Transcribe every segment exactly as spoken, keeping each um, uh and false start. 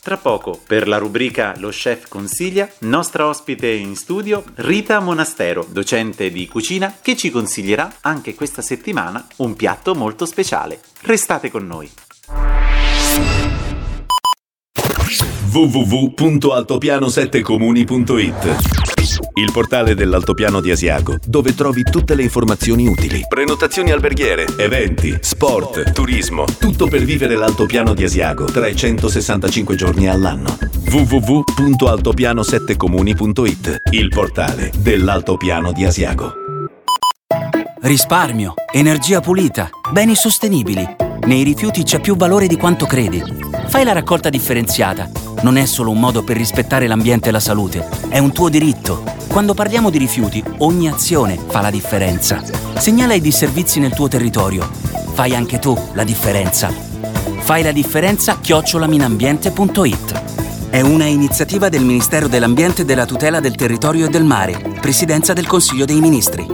Tra poco, per la rubrica Lo Chef Consiglia, nostra ospite in studio Rita Monastero, docente di cucina, che ci consiglierà anche questa settimana un piatto molto speciale. Restate con noi. w w w punto altopiano sette comuni punto i t, il portale dell'Altopiano di Asiago, dove trovi tutte le informazioni utili. Prenotazioni alberghiere, eventi, sport, turismo, tutto per vivere l'Altopiano di Asiago trecentosessantacinque giorni all'anno. w w w punto altopiano sette comuni punto i t, il portale dell'Altopiano di Asiago. Risparmio, energia pulita, beni sostenibili. Nei rifiuti c'è più valore di quanto credi. Fai la raccolta differenziata. Non è solo un modo per rispettare l'ambiente e la salute, è un tuo diritto. Quando parliamo di rifiuti, ogni azione fa la differenza. Segnala i disservizi nel tuo territorio. Fai anche tu la differenza. Fai la differenza chiocciola minambiente punto i t. È una iniziativa del Ministero dell'Ambiente e della Tutela del Territorio e del Mare, Presidenza del Consiglio dei Ministri.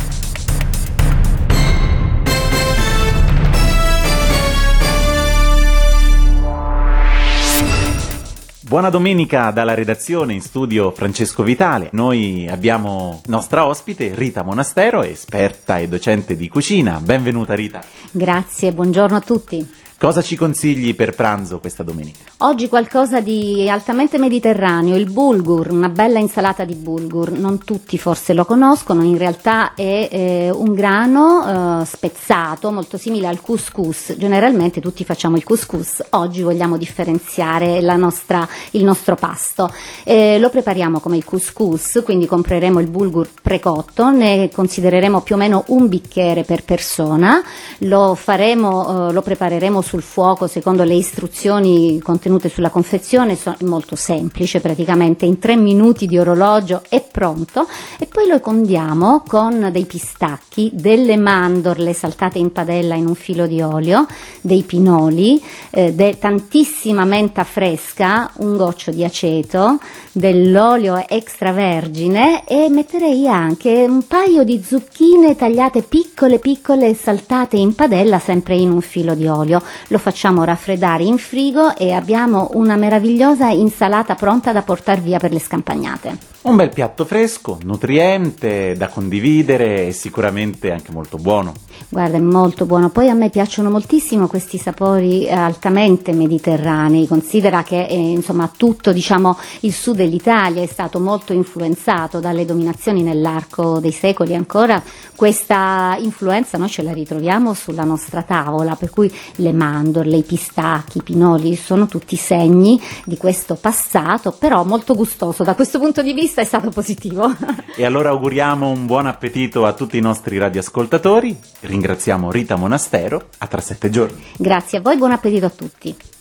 Buona domenica dalla redazione, in studio Francesco Vitale. Noi abbiamo nostra ospite Rita Monastero, esperta e docente di cucina. Benvenuta Rita. Grazie, buongiorno a tutti. Cosa ci consigli per pranzo questa domenica? Oggi qualcosa di altamente mediterraneo, il bulgur, una bella insalata di bulgur. Non tutti forse lo conoscono, in realtà è eh, un grano eh, spezzato, molto simile al couscous. Generalmente tutti facciamo il couscous, oggi vogliamo differenziare la nostra, il nostro pasto. Eh, lo prepariamo come il couscous, quindi compreremo il bulgur precotto, ne considereremo più o meno un bicchiere per persona, lo faremo, eh, lo prepareremo sul fuoco secondo le istruzioni contenute sulla confezione, sono molto semplice, praticamente in tre minuti di orologio è pronto, e poi lo condiamo con dei pistacchi, delle mandorle saltate in padella in un filo di olio, dei pinoli, eh, de- tantissima menta fresca, un goccio di aceto, dell'olio extravergine, e metterei anche un paio di zucchine tagliate piccole piccole saltate in padella sempre in un filo di olio. Lo facciamo raffreddare in frigo e abbiamo una meravigliosa insalata pronta da portar via per le scampagnate. Un bel piatto fresco, nutriente, da condividere e sicuramente anche molto buono. Guarda, è molto buono. Poi a me piacciono moltissimo questi sapori altamente mediterranei. Considera che eh, insomma tutto, diciamo, il sud dell'Italia è stato molto influenzato dalle dominazioni nell'arco dei secoli. Ancora questa influenza noi ce la ritroviamo sulla nostra tavola, per cui le mandorle, i pistacchi, i pinoli sono tutti segni di questo passato, però molto gustoso. Da questo punto di vista è stato positivo. E allora auguriamo un buon appetito a tutti i nostri radioascoltatori. Ringraziamo Rita Monastero, a tra sette giorni. Grazie a voi, buon appetito a tutti.